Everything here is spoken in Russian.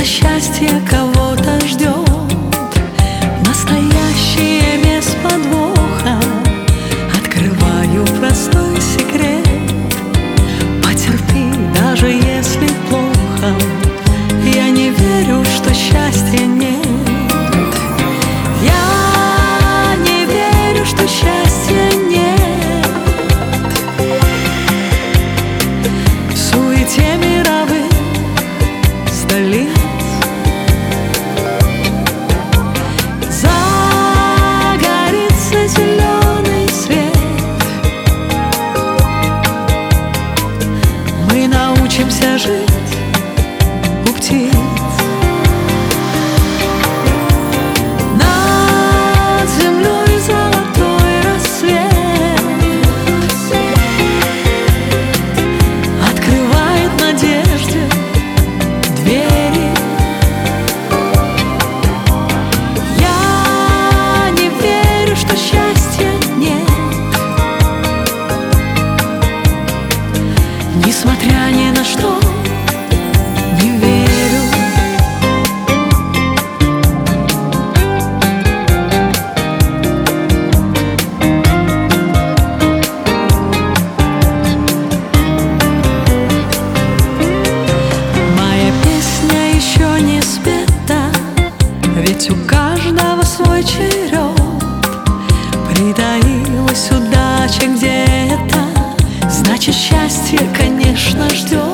счастье кого-то ждет, настоящее без подвоха. Открываю простой секрет: потерпи, даже если плохо. Я не верю, что счастья нет. Я не верю, что счастья нет. В суете мировых столиц загорится зеленый свет. Мы научимся жить у птиц. Над землей золотой рассвет открывает надежде двери. Я не верю, что счастья нет. Несмотря ни на что, не верю. Моя песня еще не спета, ведь у каждого свой черед. Притаилась удача где-то, значит, счастье, конечно, ждет.